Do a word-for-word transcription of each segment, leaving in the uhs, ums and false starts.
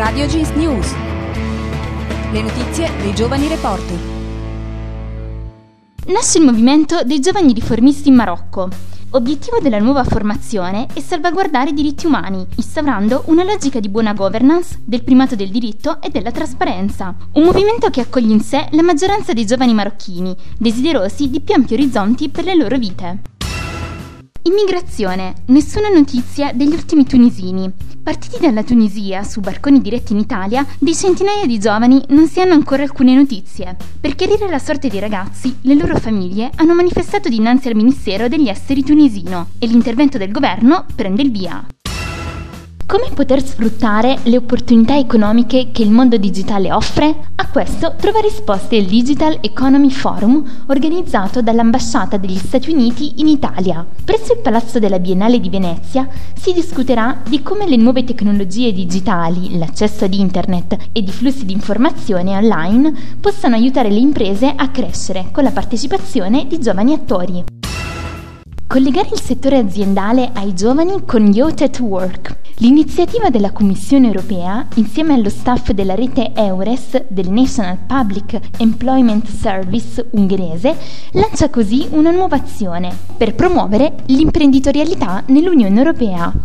Radio Jeans News. Le notizie dei giovani reporter. Nasce il movimento dei giovani riformisti in Marocco. Obiettivo della nuova formazione è salvaguardare i diritti umani, instaurando una logica di buona governance, del primato del diritto e della trasparenza. Un movimento che accoglie in sé la maggioranza dei giovani marocchini, desiderosi di più ampi orizzonti per le loro vite. Immigrazione. Nessuna notizia degli ultimi tunisini. Partiti dalla Tunisia su barconi diretti in Italia, di centinaia di giovani non si hanno ancora alcune notizie. Per chiarire la sorte dei ragazzi, le loro famiglie hanno manifestato dinanzi al Ministero degli Esteri tunisino e l'intervento del governo prende il via. Come poter sfruttare le opportunità economiche che il mondo digitale offre? A questo trova risposte il Digital Economy Forum organizzato dall'Ambasciata degli Stati Uniti in Italia. Presso il Palazzo della Biennale di Venezia si discuterà di come le nuove tecnologie digitali, l'accesso ad internet e di flussi di informazione online possano aiutare le imprese a crescere con la partecipazione di giovani attori. Collegare il settore aziendale ai giovani con Youth at Work. L'iniziativa della Commissione europea, insieme allo staff della rete EURES del National Public Employment Service ungherese, lancia così una nuova azione per promuovere l'imprenditorialità nell'Unione Europea.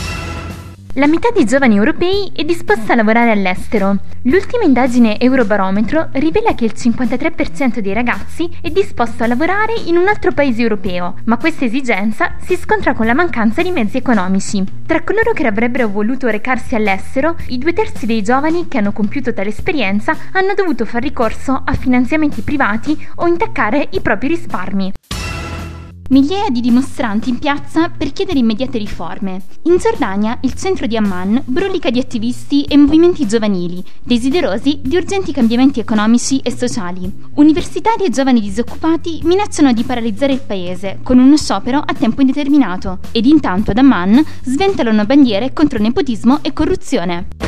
La metà dei giovani europei è disposta a lavorare all'estero. L'ultima indagine Eurobarometro rivela che il cinquantatré per cento dei ragazzi è disposto a lavorare in un altro paese europeo, ma questa esigenza si scontra con la mancanza di mezzi economici. Tra coloro che avrebbero voluto recarsi all'estero, i due terzi dei giovani che hanno compiuto tale esperienza hanno dovuto far ricorso a finanziamenti privati o intaccare i propri risparmi. Migliaia di dimostranti in piazza per chiedere immediate riforme. In Giordania il centro di Amman brulica di attivisti e movimenti giovanili, desiderosi di urgenti cambiamenti economici e sociali. Universitari e giovani disoccupati minacciano di paralizzare il paese con uno sciopero a tempo indeterminato ed intanto ad Amman sventolano bandiere contro nepotismo e corruzione.